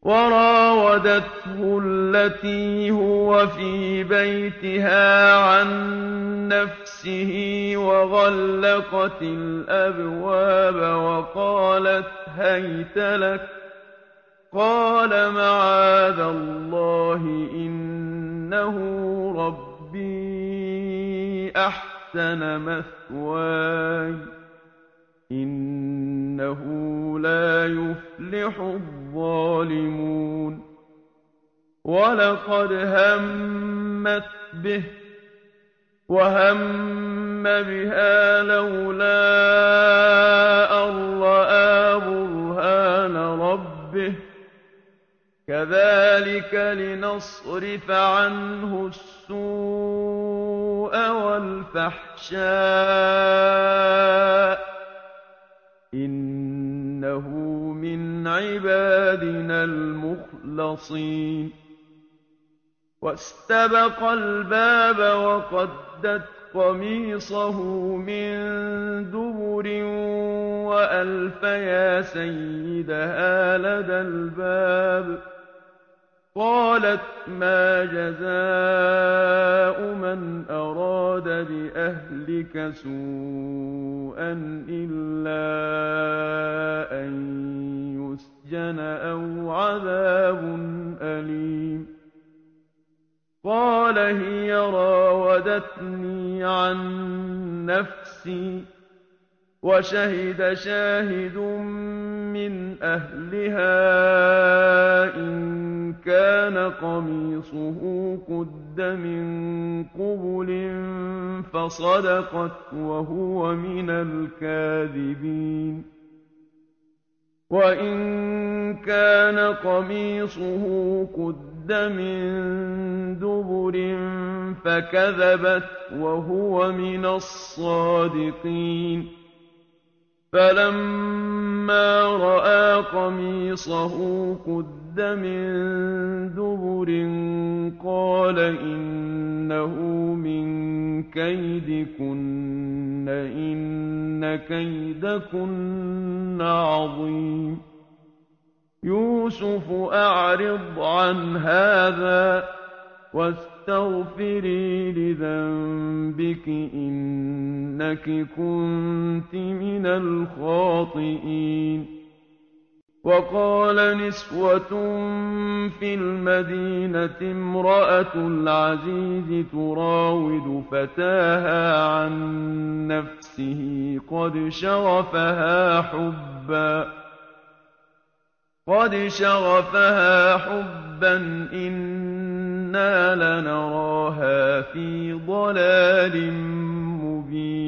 وراودته التي هو في بيتها عن نفسه وغلقت الأبواب وقالت هيت لك قال معاذ الله إنه ربي أحسن مثواي إنه لا يفلح الظالمون ولقد همت به وهم بها لولا أن رأى برهان ربه كذلك لنصرف عنه السوء والفحشاء إنه من عبادنا المخلصين واستبق الباب وقدت قميصه من دبر وألف يا سيدها لدى الباب قالت ما جزاء من أراد بأهلك سوءا إلا أن يسجن أو عذاب أليم قال هي راودتني عن نفسي وشهد شاهد من أهلها إن كان قميصه قد من قبل فصدقت وهو من الكاذبين وإن كان قميصه قد من دبر فكذبت وهو من الصادقين فلما رأى قميصه قد من دبر قال إنه من كيدكن إن كيدكن عظيم يوسف أعرض عن هذا واستغفري لذنبك إنك كنت من الخاطئين وقال نسوة في المدينة امرأة العزيز تراود فتاها عن نفسه قد شغفها حبا إنا لنراها في ضلال مبين